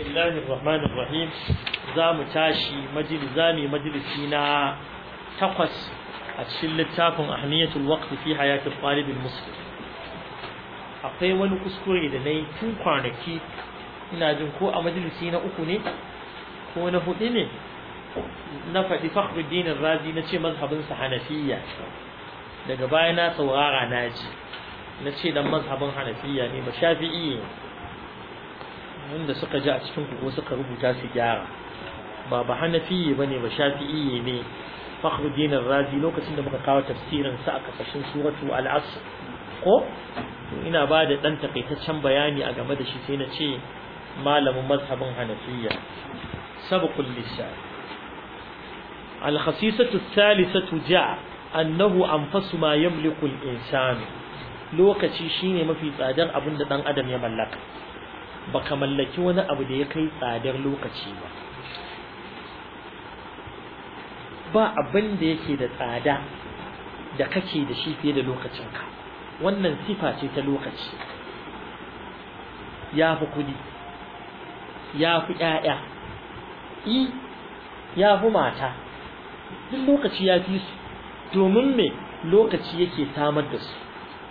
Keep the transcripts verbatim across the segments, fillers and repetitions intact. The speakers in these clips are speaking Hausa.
بسم الله الرحمن الرحيم زام تاشي مجلس زامي مجلسنا تقص أتشل التافن أهمية الوقت في حياة الطالب المسلم akwai wani kuskure da nayi tun kwanaki ina jin ko a majalisi na uku ne ko na hudu ne na faɗi Fakhruddin Razi na ce mazhabin sa Hanafiyya daga baya na saurara naji na ce dan mazhabin Hanafiyya ne ba Shafi'i wanda suka ji a cikin ku ko suka rubuta su gyara ba ba Hanafiyyi bane ba Shafi'i ne Fakhruddin Razi lokacin da muka kawo tafsirin sa a kasashen suratu al-Asr ko ina ba da dan takaitaccen bayani a game da shi sai na ce malamin mazhabin Hanafiyya sabqul lisan al-khasisatu ath-thalithatu ja'a annahu anfasu ma yamliku al-insan lokaci shine mafi tsadar abin da dan adam ya mallaka baka mallaki wani abu da ya kai tsadar lokaci ba ba abin da yake da tsada da kake da shi fiye da lokacinka wannan sifa ce ta lokaci ya fi kudi ya fi ƴaƴa i ya fi mata duk lokaci ya fi su domin me lokaci yake samar da su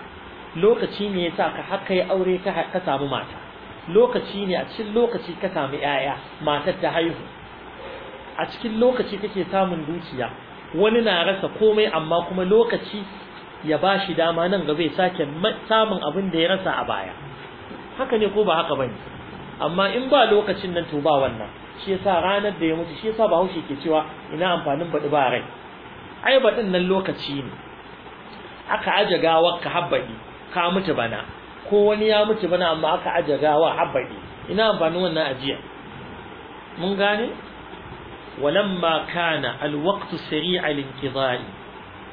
lokaci ne yasa ka haka yi aure ka ka samu mata lokaci ne a cikin lokaci ka samu ƴaƴa matar ta haihu a cikin lokaci kake samun dukiya wani na rasa komai amma kuma lokaci ya bashi dama nan gaba ya sake samun abin da ya rasa a baya haka ne ko ba haka bane amma in ba lokacin nan to ba wannan shi yasa ranar da ya mutu shi yasa Bahaushe ke cewa ina amfanin baɗi ba rai ai baɗin nan lokaci ne aka aje gawar ka habbadi ka mutu bana ko wani ya mutu bana amma aka aje gawa habbadi ina amfanin wannan ajiya mun gane walamma kana alwaqtu sari'a linqidai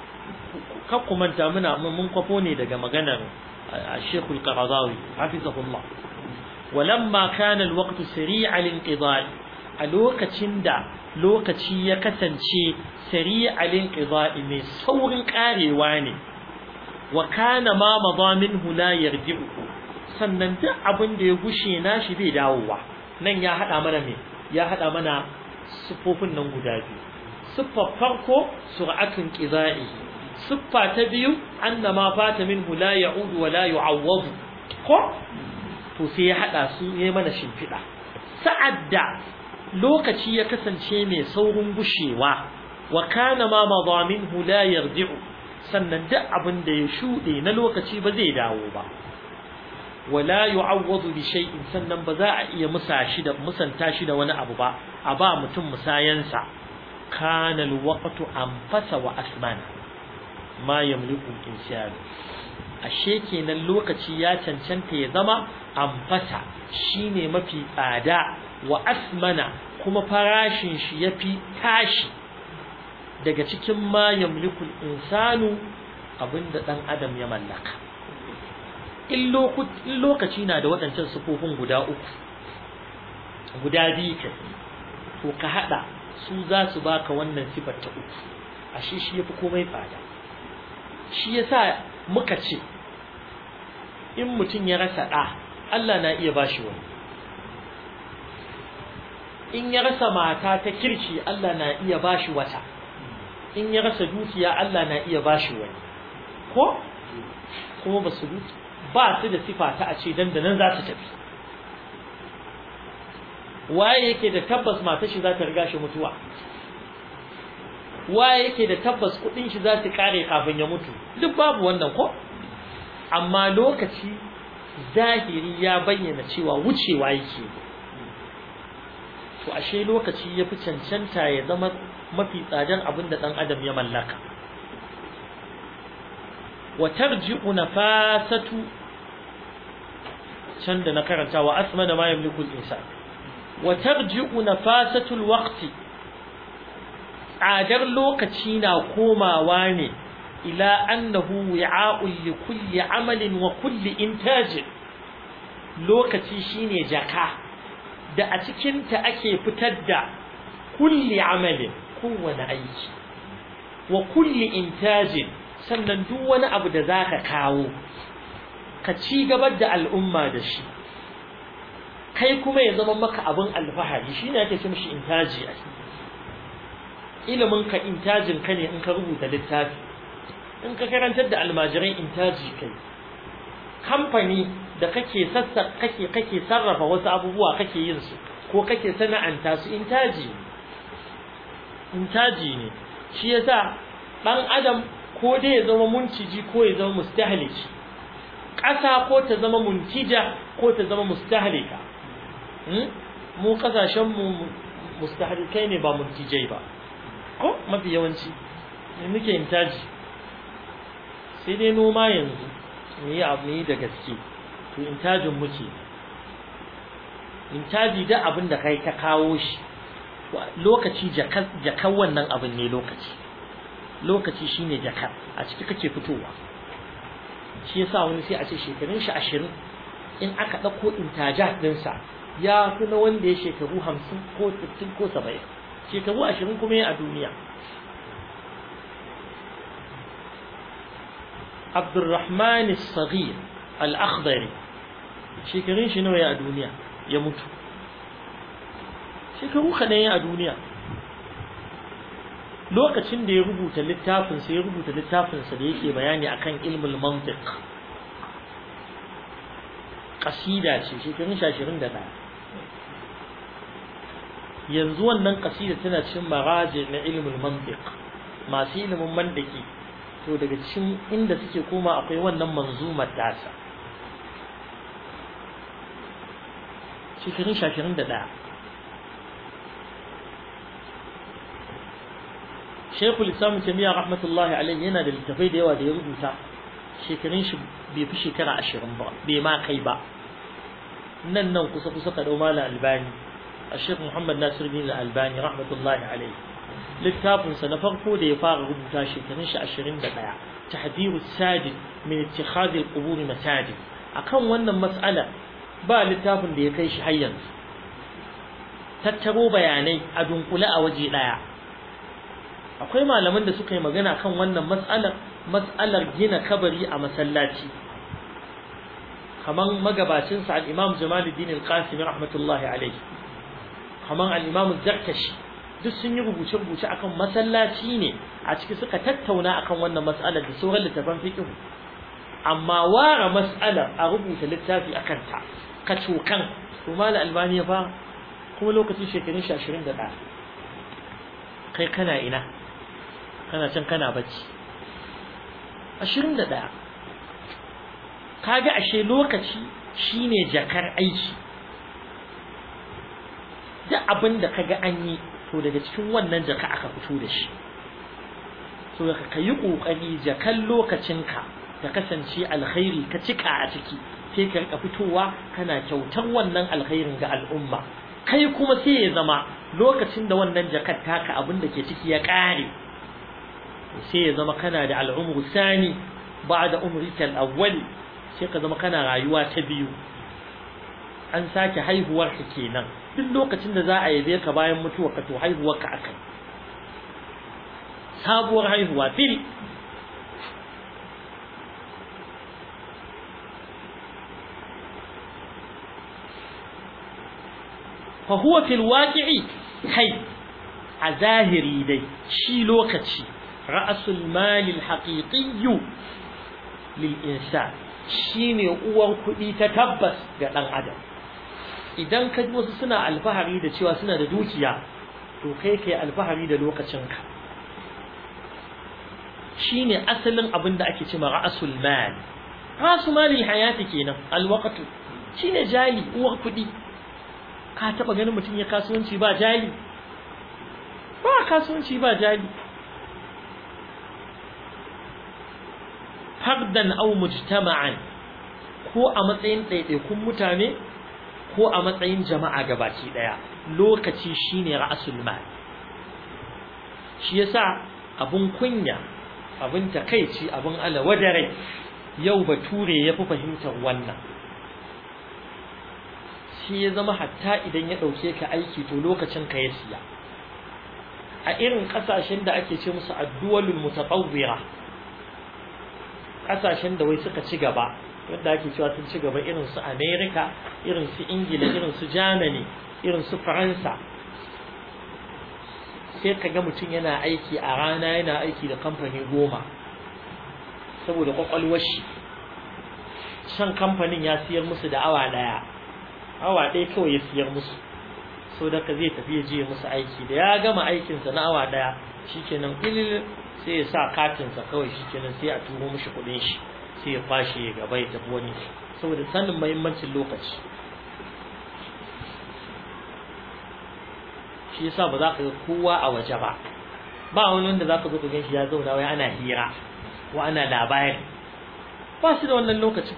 kakku manta muna mun kwafo ne daga maganar Sheikh Al-Qaradawi hafizahullah walamma kana alwaqtu sari'a linqidai a lokacin da lokaci ya kasance sari'a linqidai mai saurin karewa ne wa kana ma madaminhu la yarji'u sannan duk abin da ya gushe nashi bai dawowa nan ya hada mana me ya hada mana sifofin nan guda biyu siffar farko sur'atun qidai siffa ta biyu annama fata minhu la ya'ud wa la yu'awwad ko to sai ya hada su yayin mana shimfida sa'adda lokaci ya kasance mai saurin gushewa wa kana ma madaminhu la yarji'u sannan duk abin da ya shude na lokaci ba zai dawo ba wala yu'awwad bi shay'in sannan ba za a iya musa shi da musanta shi da wani abu ba a ba mutum musayansa kana alwaqtu anfasa wa asmana ma yamliku al-insan ashe kenan lokaci ya cancanta ya zama anfasa shine mafi tsada wa asmana kuma farashin shi yafi tashi daga cikin ma yamliku al-insanu abinda dan adam ya mallaka in lokaci na da wadancan sufofin guda uku guda biyu ke to ka hada su za su baka wannan sifar ta uku ashe shi yafi komai tsada shi yasa muka ce in mutum ya rasa da Allah na iya bashi wani in ya rasa mata ta kirki Allah na iya bashi wata in ya rasa dukiya Allah na iya bashi wani ko kuma ba su ba su da sifa ta a ce dandanan za su tafi waye yake da tabbas matar shi za ta riga shi mutuwa waye yake da tabbas kudin shi za su kare kafin ya mutu duk babu wannan ko amma lokaci zahiri ya bayyana cewa wucewa yake to ashe lokaci yafi cancanta ya zama mafi tsadan abin da dan adam ya mallaka wa tarji'u nafasatu can da na karanta wa asmana ma yamliku al-insan wa tarji'u nafasatu al-waqti tsadar lokaci na komawa ne ila annahu wi'a'un li kulli amalin wa kulli intajin lokaci shine jaka da a cikin ta ake fitar da kulli amalin kowane aiki wa kulli intajin sannan duk wani abu da zaka kawo ka ci gabar da al'umma da shi kai kuma ya zama maka abin alfahari shine ake ce mishi intaji. Ilimin ka intajin ka ne in ka rubuta littafi, in ka karantar da almajirai intaji kai. Kamfani da kake sassa kake kake sarrafa wasu abubuwa kake yin su ko kake sana'anta su intaji intaji ne. Shi yasa dan adam ko dai ya zama muntiji ko ya zama mustahliki, ƙasa ko ta zama muntija ko ta zama mustahlika. mu kasashen mu mustahlikai ne ba muntijai ba, ko mafi yawanci ne muke intaji. Sai dai noma yanzu mu yi abu ne da gaske, to intajin muke intaji da abin da kai ka kawo shi lokaci jakan wannan abin ne lokaci lokaci shine jaka a ciki kake fitowa. Shi yasa wani sai a ce shekarun shi ashirin in aka dauko intajat din sa ya fi na wanda ya shekaru hamsin ko sittin ko saba'in, shekaru ashirin kuma ya a duniya. Abdurrahman as-Saghir al-Akhdari shekarun shi nawa ya a duniya ya mutu, shekaru kaɗan ya a duniya. Lokacin da ya rubuta littafin sa ya rubuta littafin sa da yake bayani akan ilmul mantiq, qasida ce, shekarun ashirin da ɗaya. Yanzu wannan qasida tana cikin maraji na ilmul mantiq, masu ilimin mantiki to daga cikin inda suke koma akwai wannan manzumar tasa, shekarun ashirin da ɗaya. Sheikhul Islam Taymiyyah rahmatullahi alayhi yana da littafai da yawa da ya rubuta, shekarun shi bai fi shekara ashirin ba, bai ma kai ba. Nan nan kusa kusa ka dau Malam Albani, Sheikh Muhammad Nasiruddin Albani rahmatullahi alayhi, littafin sa na farko da ya fara rubuta shekarun shi ashirin da ɗaya, Tahdhirus Sajid min ittikhadh al-qubur masajid. Akan wannan mas'ala ba littafin da ya kai shi har yanzu, tattaro bayanai a dunkule a waje daya. Akwai malaman da suka yi magana kan wannan mas'alar mas'alar gina kabari a masallaci, kaman magabacin sa al-Imam Jamaluddin al-Qasimi rahmatullahi alayhi, kaman al-Imam az-Zarkashi, duk sun yi rubuce-rubuce akan masallaci ne a ciki suka tattauna akan wannan mas'alar da sauran littafan fiqh. Amma ware mas'alar a rubuta littafi akan ta kacokan to Malam Albani ya fara, kuma lokacin shekarun shi ashirin da ɗaya. Kai kana ina? Kana can kana bacci. ashirin da ɗaya. Kaga ashe lokaci shine jakar aiki. Duk abin da kaga an yi to daga cikin wannan jaka aka fito da shi. So ka yi kokari jakan lokacinka ta kasance alkhairi ka cika a ciki, sai ka rika fitowa kana kyautar wannan alkhairin ga al'umma. Kai kuma sai ya zama lokacin da wannan jakar taka abin da ke ciki ya kare, sai ya zama kana da al'umru sani ba'da umrika al-awwal, sai ka zama kana rayuwa ta biyu. An sake haihuwar ka kenan, duk lokacin da za a yabe ka bayan mutuwa ka to haihuwar ka akai, sabuwar haihuwa fil. fa huwa fil waqi'i kai a zahiri dai shi lokaci ra'asul mali al-haqiqi lil insan, shine uwar kudi ta tabbas ga dan adam. Idan ka ji wasu suna alfahari da cewa suna da dukiya, to kai kai alfahari da lokacinka. Shine asalin abin da ake cewa ra'asul mal, ra'asul mali al-hayati kenan, al-waqtu shine jali, uwar kudi. Ka taba ganin mutum ya kasuwanci ba jali? Ba kasuwanci ba jali. Fardan aw mujtama'an, ko a matsayin ɗaiɗaikun mutane ko a matsayin jama'a gabaki daya, lokaci shine ra'asul mal. Shi yasa abun kunya, abun takeici, abun alawadare yau bature ya fi fahimtar wannan. Shi ya zama hatta idan ya dauke ka aiki to lokacin ka ya siya. A irin kasashen da ake ce musu ad-duwalul mutatawwira, kasashen da wai suka ci gaba, wanda ake cewa sun ci gaba irin su America irin su Ingila irin su Germany irin su Faransa sai kaga mutum yana aiki a rana yana aiki da kamfani goma saboda kwakwalwar shi shan kamfanin ya siyar musu da awa daya awa ɗaya kawai ya siyar musu so da ka zai tafi ya je musu aiki da ya gama aikinsa na awa daya shikenan ilil sai ya sa katinsa kawai shikenan sai a turo mishi kuɗin shi sai ya kwashe ya gaba ya tafi wani saboda sanin muhimmancin lokaci shi yasa ba za ka ga kowa a waje ba ba wani wanda za ka zo ka ganshi ya zauna wai ana hira ko ana labari ba su da wannan lokacin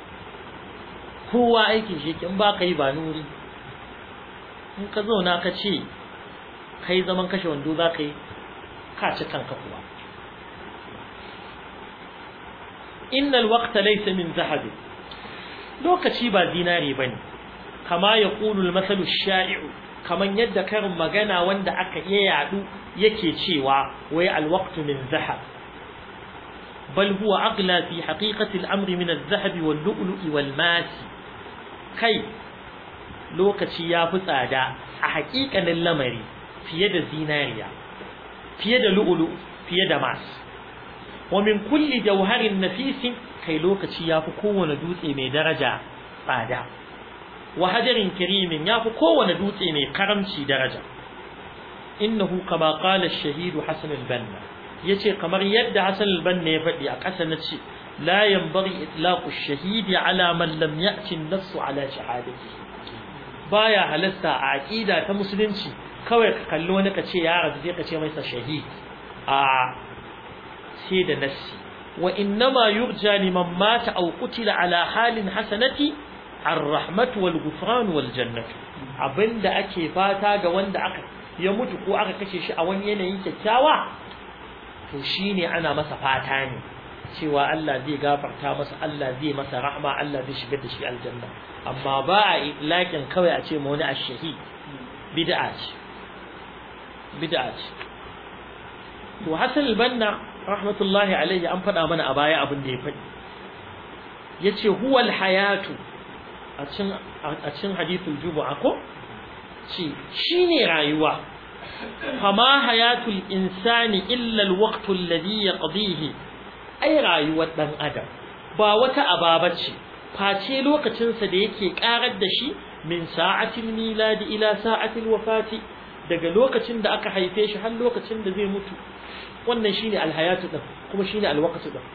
kowa aikin shi in ba ka yi ba nuri in ka zauna ka ce kai zaman kashe wando za ka yi ka ci kanka kuwa innal waqta laysa min zahabi lokaci ba zinare bane kama yaqulu al-masalu ash-sha'i'u kaman yadda karin magana wanda aka iya yadu yake cewa wai al-waqtu min zahab bal huwa aqla fi haqiqati al-amri min adh-dhahabi wal-lu'lu'i wal-masi kai lokaci ya fi tsada a haƙiƙanin lamari fiye da zinariya fiye da lu'ulu fiye da mas wa min kulli jawharin nafisin kai lokaci ya fi kowane dutse mai daraja tsada wa hajarin karimin ya fi kowane dutse mai karamci daraja innahu kama qala ash-shahid Hasan al-Banna yace kamar yadda Hasan al-Banna ya faɗi a ƙasa na ce la yanbaghi itlaqu ash-shahid ala man lam ya'ti an-nass ala shahadatihi baya halasta a aqida ta musulunci kawai ka kalli wani ka ce ya rabu sai ka ce masa shahid a sai da nassi wa innama yurja liman mata aw qutila ala halin hasanati ar-rahmatu wal ghufran wal jannatu abinda ake fata ga wanda aka ya mutu ko aka kashe shi a wani yanayin kyakkyawa to shine ana masa fata ne cewa Allah zai gafarta masa Allah zai masa rahma Allah zai shigar da shi aljanna amma ba a ilakin kawai a ce ma wani ash-shahid bid'a ce bid'a ce to Hasan al-Banna rahmatullahi alayhi an faɗa mana a baya abin da ya faɗi yace huwal hayatu a cikin a cikin hadithul jumu'a ko ce shine rayuwa fama hayatul insani illa al-waqtu alladhi yaqdihi ai rayuwar dan adam ba wata ababa ce face lokacin sa da yake karar da shi min sa'atil miladi ila sa'atil wafati daga lokacin da aka haife shi har lokacin da zai mutu wannan shine alhayatu din kuma shine alwaqtu din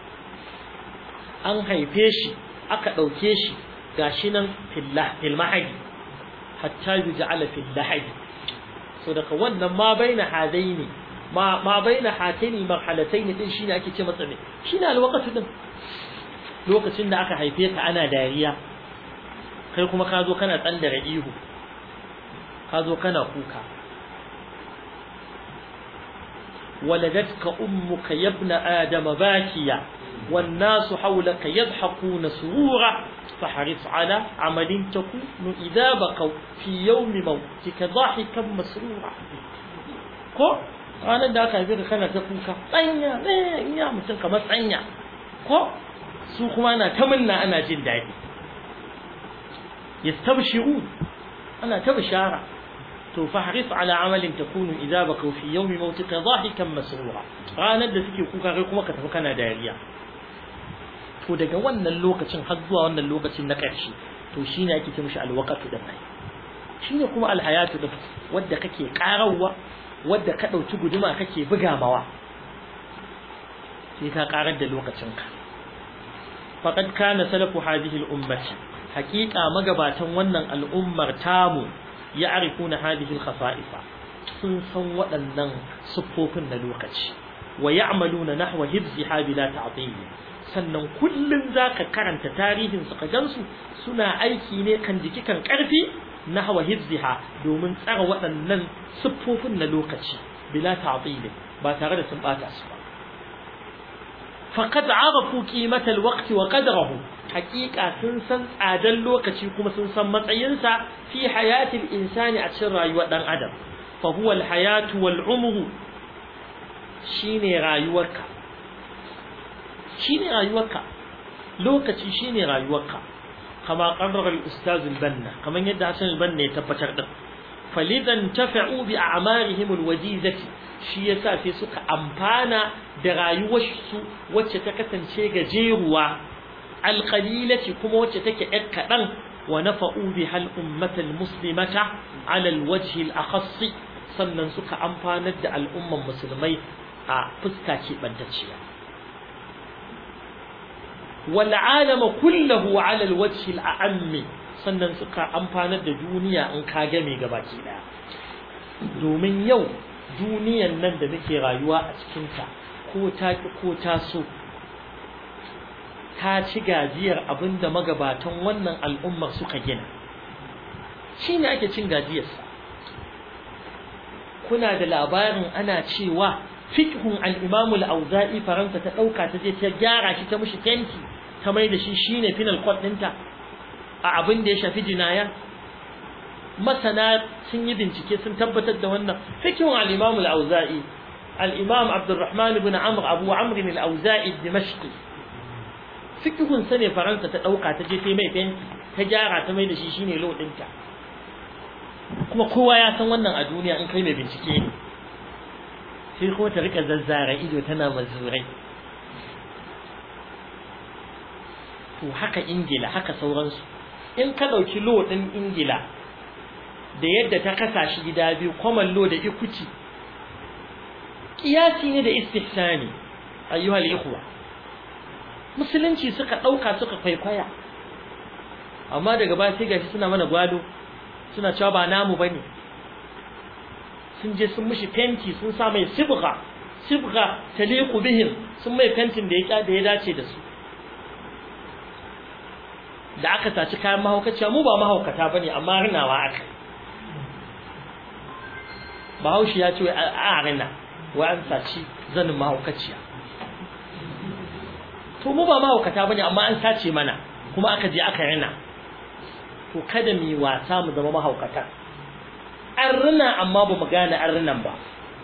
an haife shi aka dauke shi gashi nan fillah fil mahadi hatta yuj'ala fil lahadi so daga wannan ma baina hadaini ma ma baina hataini marhalataini din shine ake ce masa me shine alwaqtu din lokacin da aka haife ka ana dariya kai kuma ka zo kana tsandara ihu ka zo kana kuka ولدتك أمك يا ابن آدم باكيا والناس حولك يضحكون سرورا فحرص على عمل تكون إذا بقوا في يوم موتك ضاحكا مسرورا ko ranar da aka haife ka kana ta kuka tsanya ne ya mutum kamar tsanya ko su kuma ana ta munna ana jin daɗi yastabshiru ana ta bishara to fahris ala amalin takunu idza baqaw fi yawmi mautika dhahikan masrura ranar da suke kuka kai kuma ka tafi kana dariya to daga wannan lokacin har zuwa wannan lokacin na ƙarshe to shine ake ce mishi alwaqtu da kai shine kuma alhayatu da wanda kake karawa wanda ka dauki guduma kake buga mawa sai ka karar da lokacinka faqad kana salafu hadhihi al-ummati haqiqa magabatan wannan al'ummar tamu يعرفون هذه الخصائص sun san waɗannan siffofin na lokaci wa ya'maluna nahwa hifziha bila ta'til sannan kullun zaka karanta tarihin su ka gansu suna aiki ne kan jiki kan karfi nahwa hifziha domin tsara waɗannan siffofin na lokaci bila ta'til ba tare da sun bata su ba faqad arafu qimatal waqti wa qadrahu haqiqa sun san tsadan lokaci kuma sun san matsayinsa fi hayatil insani a cikin rayuwar dan adam fa huwa al hayatu wal umru shine rayuwarka shine rayuwarka lokaci shine rayuwarka kama qarrara al-ustaz al-banna kaman yadda Hassan al-Banna ya tabbatar din falidan tafa'u bi a'marihim al-wajizati shi yasa sai suka amfana da rayuwar su wacce ta kasance gajeruwa al-qalilati kuma wacce take yar kadan wa nafa'u biha al-ummata al-muslimata 'ala al-wajh al-akhass sannan suka amfanar da al'umman musulmai a fuska ce bantacciya wal 'alama kulluhu 'ala al-wajh al-a'am sannan suka amfanar da duniya in ka game gabaki daya domin yau duniyan nan da muke rayuwa a cikin ta ko ta ki ko ta so ta ci gajiyar abinda magabatan wannan al'ummar suka gina shine ake cin gajiyarsa kuna da labarin ana cewa fiqhun al-Imam al-Auza'i Faransa ta dauka ta je ta gyara shi ta mishi tenti ta mai da shi shine final court dinta a abin da ya shafi jinaya masana sun yi bincike sun tabbatar da wannan fiqhun al-Imam al-Auza'i al-Imam Abdurrahman ibn Amr Abu Amr al-Auza'i Dimashqi fiqhun sa ne Faransa ta dauka ta je ta mai tenti ta gyara ta mai da shi shine law dinta kuma kowa ya san wannan a duniya in kai mai bincike ne sai kuma ta rika zazzara ido tana mazurai to haka Ingila haka sauransu in ka dauki law din Ingila da yadda ta kasa shi gida biyu common law da equity kiyasi ne da istihsani ayyuhal ikhwa musulunci suka dauka suka kwaikwaya amma daga baya sai gashi suna mana gwado suna cewa ba namu bane sun je sun mishi fenti sun sa mai sibgha sibgha taliqu bihim sun mai fentin da ya da ya dace da su da aka taci kayan mahaukaciya mu ba mahaukata bane amma rinawa aka Bahaushe ya ce a rina wa an saci zanin mahaukaciya to mu ba mahaukata bane amma an sace mana kuma aka je aka rina to kada mu wasa mu zama mahaukata an rina amma ba mu gane an rinan ba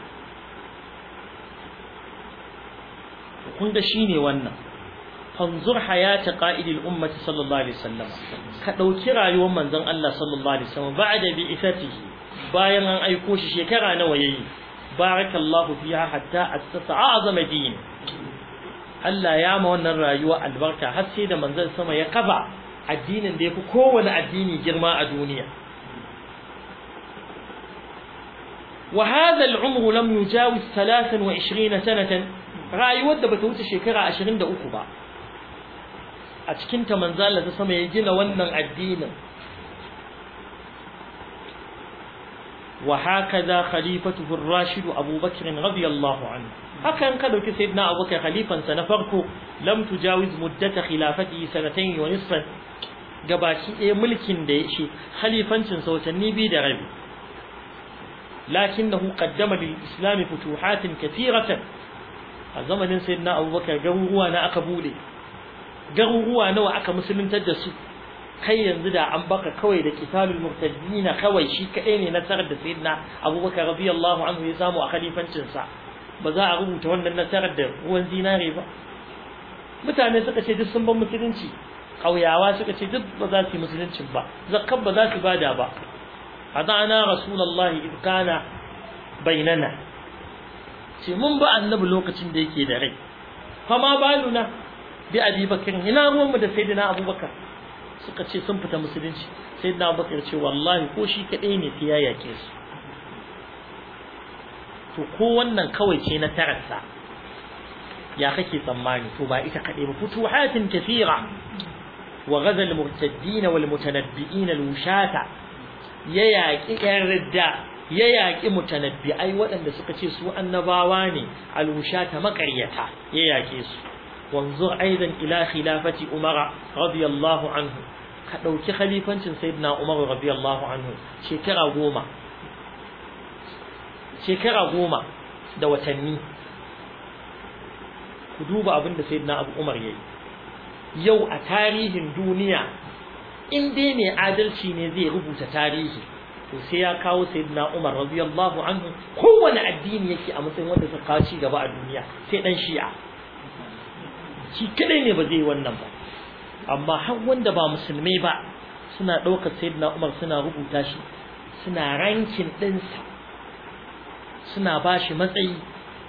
kun ga shine wannan fanzur hayata qa'idil ummati sallallahu alaihi wasallam ka dauki rayuwar manzon Allah sallallahu alaihi wasallam ba'da bi ifatihi bayan an aiko shi shekara nawa yayi barakallahu fiha hatta assasa a'zama din Allah ya ma wannan rayuwa albarka har sai da manzon sama ya kafa addinin da yafi kowane addini girma a duniya wa hadha al-umr lam yujawiz thalathan wa ishrina sanatan rayuwar da bata wuce shekara ashirin da uku ba a cikin ta manzon Allah sama ya gina wannan addinin wa hakaza khalifatuhu ar-rashid Abu Bakr radiyallahu anhu hakan ka dauki sayyidina Abu Bakr khalifan sa na farko lam tujawiz muddata khilafatihi sanatayn wa nisfan gabaki ɗaya mulkin da yake khalifancin sa watanni biyu da rabi lakinnahu qaddama lil islam futuhatin kathiratan a zamanin sayyidina Abu Bakr garuruwa na aka bude garuruwa nawa aka musuluntar da su kai yanzu da an baka kawai da qitalul murtaddina kawai shi kadai ne nasarar da sayyidina Abu Bakr radiyallahu anhu ya samu a khalifancin sa ba za a rubuta wannan nasarar da ruwan zinare ba mutane suka ce duk sun ban musulunci kauyawa suka ce duk ba za su yi musulunci ba zakkat ba za su bada ba hadana rasulullahi id kana bainana ce mun ba annabi lokacin da yake da rai fama baluna bi Abi Bakr ina ruwan mu da sayyidina Abu Bakr suka ce sun fita musulunci sayyidina Abu Bakr ce wallahi ko shi kadai ne sai ya yake su to ko wannan kawai ce na tarasa ya kake tsammani to ba ita kadai ba futuhatin kathira wa ghazal al-murtaddin wal mutanabbi'in al-wushata ya yaki yan ridda ya yaki mutanabbi'ai waɗanda suka ce su annabawa ne al-wushata makaryata ya yake su wanzur aidan ila khilafati umara radiyallahu anhu ka dauki khalifancin sayyidina umar radiyallahu anhu shekara goma shekara goma da watanni ku duba abin da sayyidina Abu Umar yayi yau a tarihin duniya in dai ne adalci ne zai rubuta tarihi to sai ya kawo sayyidina Umar radiyallahu anhu kowane addini yake a matsayin wanda suka kawo ci gaba a duniya sai dan Shi'a shi kadai ne ba zai wannan ba amma har wanda ba musulmai ba suna ɗaukar sayyidina Umar suna rubuta shi, suna rankin ɗinsa, suna ba shi matsayi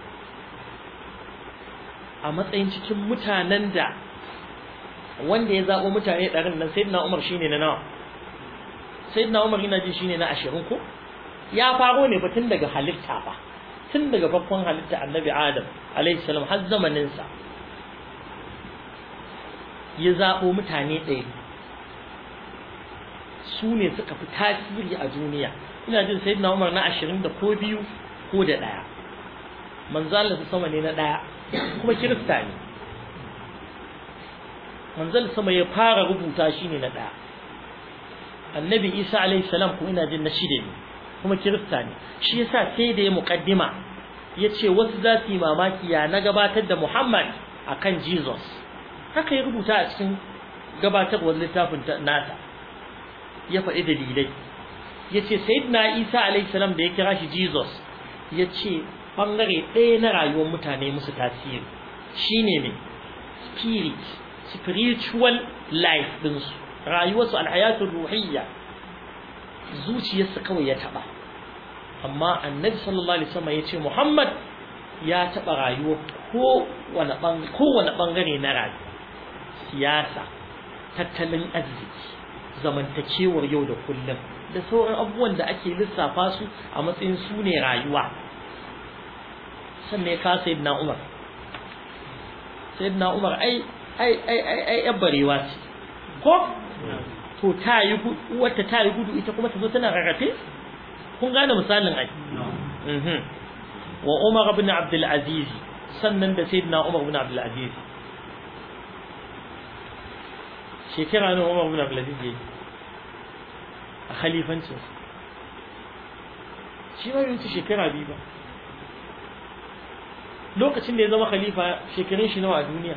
a matsayin cikin mutanen da wanda ya zaɓo mutane ɗarin nan sayyidina Umar shine na nawa? Sayyidina Umar yana ji shine na ashirin ko? Ya faro ne fa tun daga halitta ba, tun daga farkon halitta annabi Adam alayhi salam har zamanin sa ya zaɓo mutane ɗaya, su ne suka fi tasiri a duniya. Ina jin sayyidina Umar na ashirin da ko biyu ko da ɗaya, manzo Allah sama ne na ɗaya kuma kirista ne. Manzo sama ya fara rubuta shi ne na ɗaya. Annabi Isa alayhi salam ko ina jin na shida ne kuma kirista ne. Shi yasa sai da ya muqaddima yace wasu za su yi mamaki ya na gabatar da Muhammad akan Jesus. Haka ya rubuta a cikin gabatarwar littafin nasa, ya faɗi dalilai. Yace sayyidina Isa alayhi salam da ya kira shi Jesus, yace bangare ɗaya na rayuwar mutane musu tasiri shine ne spirit, spiritual life din su, rayuwarsu alhayatul ruhiyya, zuciyarsu kawai ya taba. Amma annabi sallallahu alaihi wasallam yace Muhammad ya taba rayuwa ko wani bangare ko wani bangare na rayuwa, siyasa, tattalin arziki, zamantakewar yau da kullum da sauran abubuwan da ake lissafa su a matsayin su ne rayuwa. Sannan ya ka sayyidina Umar. Sayyidina Umar ai ai ai ai ai yabbarewa ce ko to ta yi wata ta yi gudu ita kuma ta zo tana rarrafe. Kun gane misalin ai. Mhm. Wa Umar ibn Abdul Aziz, sannan da sayyidina Umar ibn Abdul Aziz. Shekara ne Umar ibn Abdul Aziz a khalifancin shi ba yin shekara biyu ba. Lokacin da ya zama khalifa shekarun shi nawa a duniya?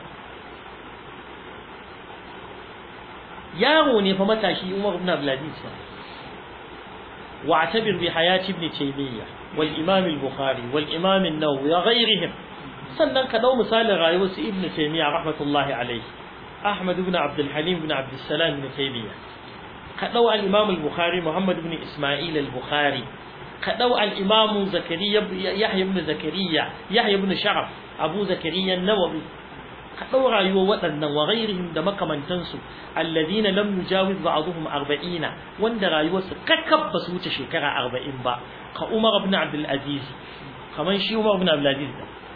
yaro ne fa matashi Umar ibn Abdul Aziz. واعتبر بحياة ابن تيمية والإمام البخاري والإمام النووي وغيرهم. sannan ka dau misalin rayuwar su Ibn Taymiyyah rahmatullahi alayhi, Ahmad ibn Abdul Halim ibn Abdul Salam ibn Taymiyyah. Ka dau al-Imam al-Bukhari Muhammad ibn Isma'il al-Bukhari. Ka dau al-Imam Zakariya Yahya ibn Zakariya Yahya ibn Sharaf Abu Zakariya an-Nawawi. Ka dau rayuwar waɗannan wa ghairihim da makamantan su alladhina lam yujawiz ba'dhum arba'ina, wanda rayuwar su kakkab ba su wuce shekara arba'in ba. Ka Umar ibn Abdul Aziz, kaman shi Umar ibn Abdul Aziz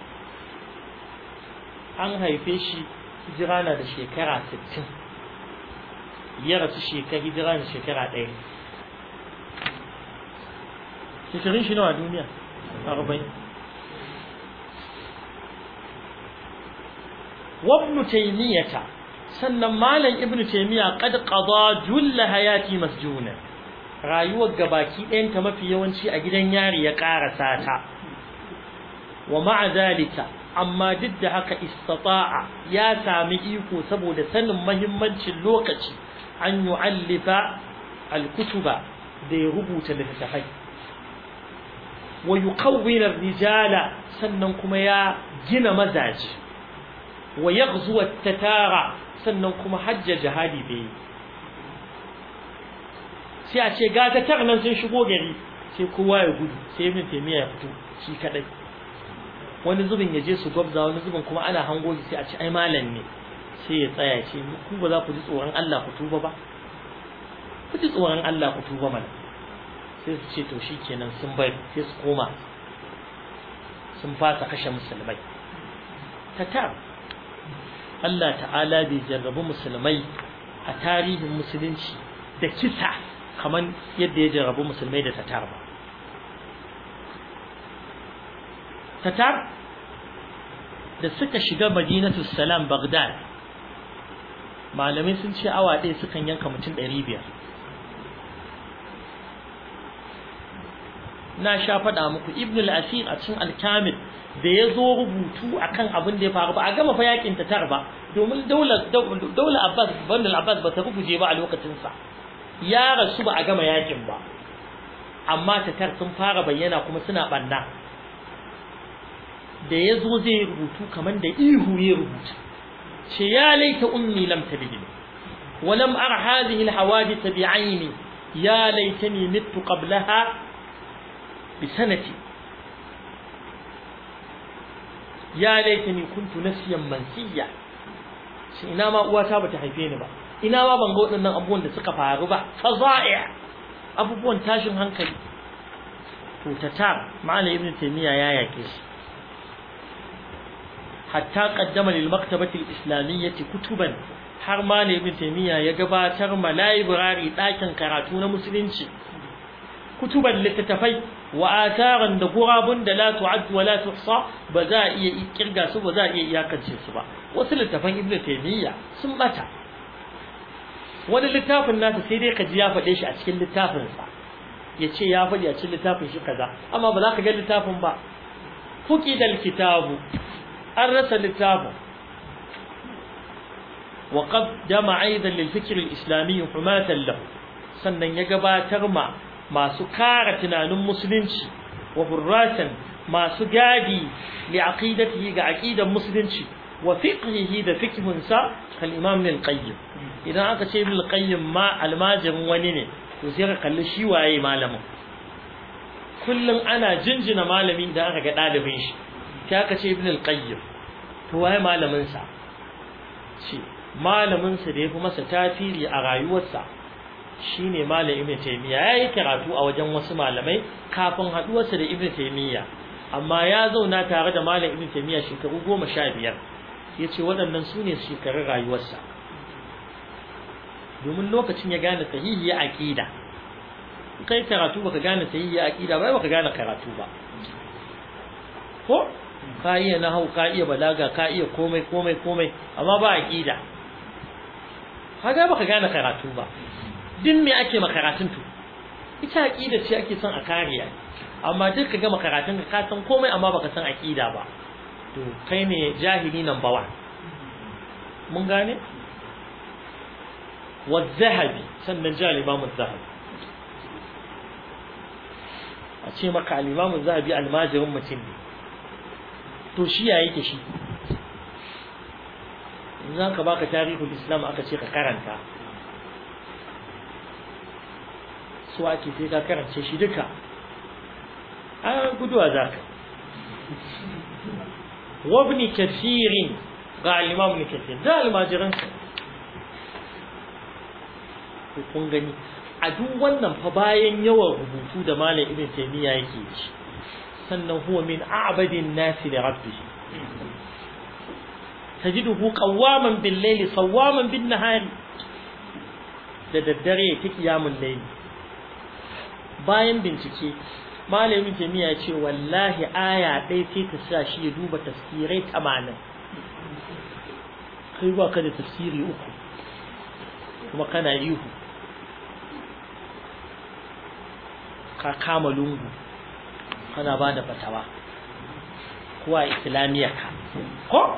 an haife shi hijira na da shekara sittin, ya rasu shekara hijira da shekara ɗaya. Shekarun shi nawa duniya? arba'in. wa ibn Taymiyyah, sannan malam ibn Taymiyyah qad qada jull hayati masjuna, rayuwar gabaki ɗayan ta mafi yawanci a gidan yari ya karasa ta. Wa ma'a zalika, amma duk da haka istata'a ya sami iko saboda sanin muhimmancin lokaci an yu'allifa al-kutuba, da ya rubuta littafai. Wa yuqawwina ar-rijala, sannan kuma ya gina mazaji. Wa yaghzu at-tatara, sannan kuma hajja jihadi bai. Sai a ce ga tatar nan sun shigo gari, sai kowa ya gudu, sai Ibn Taymiyyah ya fito shi kadai. Wani zubin ya je su gwabza, wani zubin kuma ana hango shi sai a ce ai malam ne, sai ya tsaya ce ku ba za ku ji tsoron Allah ku tuba ba? Ku ji tsoron Allah ku tuba mana. Sai su ce to shikenan sun bai, sai su koma sun fasa kashe musulmai. Tatar Allah ta'ala bai jarrabu musulmai a tarihin musulunci da kisa kaman yadda ya jarrabu musulmai da tatar ba. Tatar da suka shiga Madinatus Salam Baghdad, malamai sun ce awa ɗaya sukan yanka mutum ɗari biyar. Na sha faɗa muku Ibn al-Asir a cikin Al-Kamil da ya zo rubutu akan abin da ya faru ba a gama fa yakin tatar ba, domin daular daular Abbas banda Abbas ba ta rubuje ba a lokacin sa, ya rasu ba a gama yakin ba, amma tatar sun fara bayyana kuma suna banna. Da ya zo zai rubutu kaman da ihu ya rubuta, ce ya laita ummi lam talidni, ولم أر هذه الحوادث بعيني يا ليتني مت قبلها بسنتي يا ليتني كنت نسيا منسيا ina ma uwata bata haife ni ba ina ma ban ga waɗannan abubuwan da suka faru ba faza'i abubuwan tashin hankali to tatar malam ibn taymiya ya yake shi hatta qaddama lil maktabati al islamiyyah kutuban har malam ibn taymiya ya gabatar ma library dakin karatu na musulunci kutuban littattafai wa ataran da gurabun da la tu'ad wa la tuhsa ba za a iya kirga su ba za a iya iyakance su ba wasu littafan ibnu taymiya sun bata wani littafin nasa sai dai kaji ya faɗe shi a cikin littafin sa yace ya faɗi a cikin littafin shi kaza amma ba za ka ga littafin ba fuqidal kitabu an rasa littafin wa qaddama aidan lil fikr al islami humatan lahu sannan ya gabatar ma masu kara tunanin musulunci wa hurratan masu gadi li aqidatihi ga aqidan musulunci wa fiqhihi da fiqhunsa kal imam ibn qayyim idan aka ce ibn qayyim ma almajirin wani ne to sai ka kalli shi waye malamin kullun ana jinjina malami idan aka ga dalibin shi sai aka ce ibn qayyim to waye malamin sa shi malamin sa da yafi masa tasiri a rayuwarsa shine malam ibn taymiya yayi karatu a wajen wasu malamai kafin haduwarsa da ibn taymiya amma ya zauna tare da malam ibn taymiya shekaru goma sha biyar yace waɗannan sune shekarun rayuwarsa domin lokacin ya gane sahihi aqida kai karatu baka gane sahihi aqida ba baka gane karatu ba ko ka iya nahwu ka iya balaga ka iya komai komai komai amma ba aqida kaga baka gane karatu ba din me ake makaratun to ita aqida ce ake son a kariya amma duk ka ga makaratun ka san komai amma baka san aqida ba to kai ne jahili number one mun gane والذهبي sannan ja al-imam az-zahabi a ce maka al-imam az-zahabi almajirin mutum ne to shi ya yake shi idan ka baka tarihul islam aka ce ka karanta su ake sai ka karance shi duka a guduwa zaka wa ibn kathir ga al-imam ibn kathir da almajirin kun gani a duk wannan fa bayan yawan rubutu da malam ibn taymiya yake ci sannan huwa min a'badin nas li rabbih tajiduhu qawaman bil layli sawaman bin nahari da daddare yake kiyamul layli bayan bincike malam ibn taymiya ya ce wallahi aya ɗaya sai ta sa shi ya duba tafsirai tamanin kai ba ka da tafsiri uku kuma kana ihu ka kama lungu kana ba da fatawa kuwa islamiyya ka ko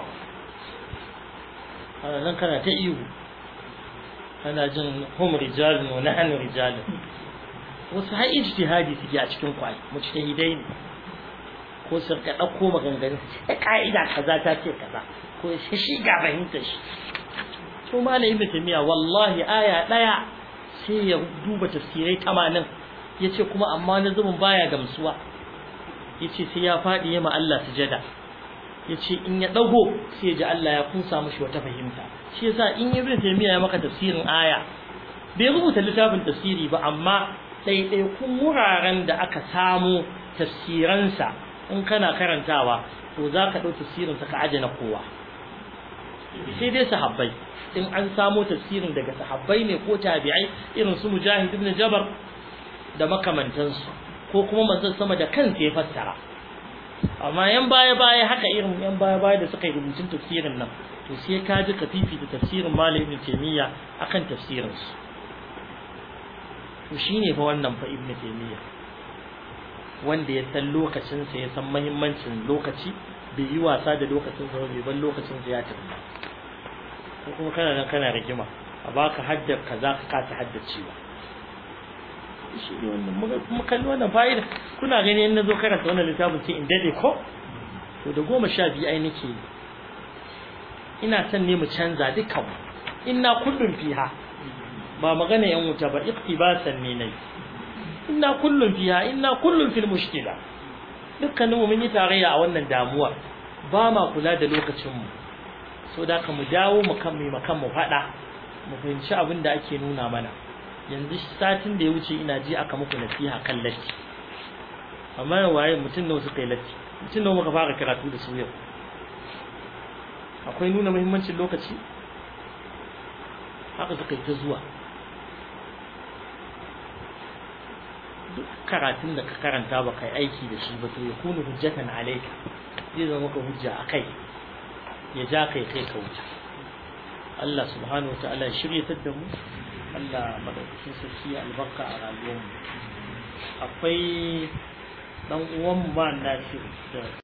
nan kana ta ihu kana jin hum rijalun wa nahnu rijalun wasu har ijtihadi suke a cikin kwai mujtahidai ne ko su ka dauko maganganun sai kaida kaza ta ce kaza ko shi ga fahimtar shi to malai ibn taymiya wallahi aya daya sai ya duba tafsirai tamanin yace kuma amma na zumun baya gamsuwa yace sai ya fadi yema Allah sujada yace in ya dago sai ya ji Allah ya kunsa mishi wata fahimta shi yasa in ibn taymiya ya maka tafsirin aya bai rubuta littafin tafsiri ba amma dai dai kun wuraren da aka samu tafsiransa in kana karantawa to zaka dau tafsirin sa ka aje na kowa sai dai sahabbai in an samu tafsirin daga sahabbai ne ko tabi'ai irin su Mujahid ibn Jabr da makamantansu ko kuma manzon sama da kansa ya fassara amma yan baya baya haka irin yan baya baya da suka yi rubutun tafsirin nan to sai ka ji kafifi da tafsirin Malam Ibn Taymiyyah akan tafsirin su to shine fa wannan fa Ibn Taymiyyah wanda ya san lokacin sa ya san muhimmancin lokaci bai yi wasa da lokacin sa bai ban lokacin sa ya tafi ko kuma kana nan kana rigima a baka haddar kaza ka kasa haddacewa shi ne wannan kuma kalli wannan fa'ida kuna gani in nazo karanta wannan littafin sai in dade ko to da goma sha biyu ai nake ina son ne mu canza dukkan inna kullun fiha ba magana yan wuta ba iktibasan ne nayi inna kullun fiha inna kullun fil mushkila dukkanin mu mun yi tarayya a wannan damuwa ba ma kula da lokacin mu so da ka mu dawo mu kan mu makan mu fada mu fahimci abin da ake nuna mana yanzu satin da ya wuce ina ji aka muku nasiha kan latti amma waye mutum nawa suka yi latti mutum nawa muka fara karatu da su yau akwai nuna muhimmancin lokaci haka suka yi ta zuwa duk karatun da ka karanta ba kai aiki da shi ba to ya kunu hujjatan alayka zai zama maka hujja akai ya ja kai kai ka wuce Allah subhanahu wa ta'ala shiryatar da mu Allah madaukakin sarki albarka a rayuwar mu akwai dan uwan mu ba na shi da